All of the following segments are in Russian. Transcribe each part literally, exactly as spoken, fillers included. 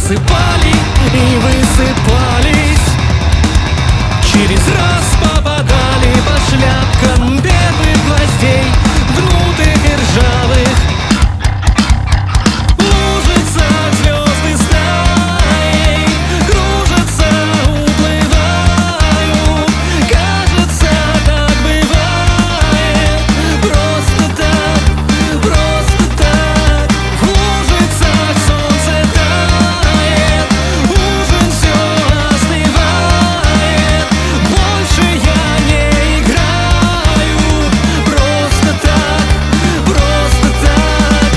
засыпали и высыпались, через раз попадали по шляпкам первых гвоздей, гнутых и ржавых. Лужица звезды стаей кружатся, уплывают. Кажется, так бывает, просто так, просто так. В лужицах солнце тает, ужин все остывает. Больше я не играю, просто так, просто так,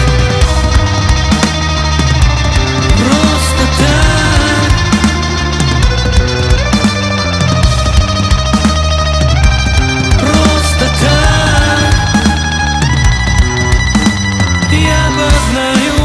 просто так, просто так. Я познаю